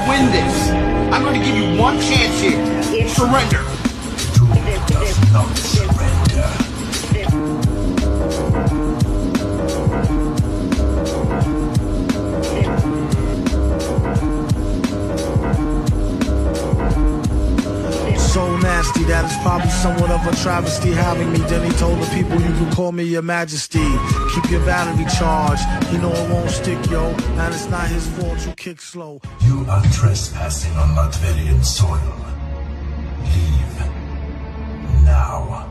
win this. I'm going to give you one chance here. Surrender. Doom does not surrender. So nasty that it's probably somewhat of a travesty having me. Then he told the people, you can call me your majesty. Keep your battery charged, you know it won't stick, yo. And it's not his fault you kick slow. You are trespassing on Latverian soil. Leave now.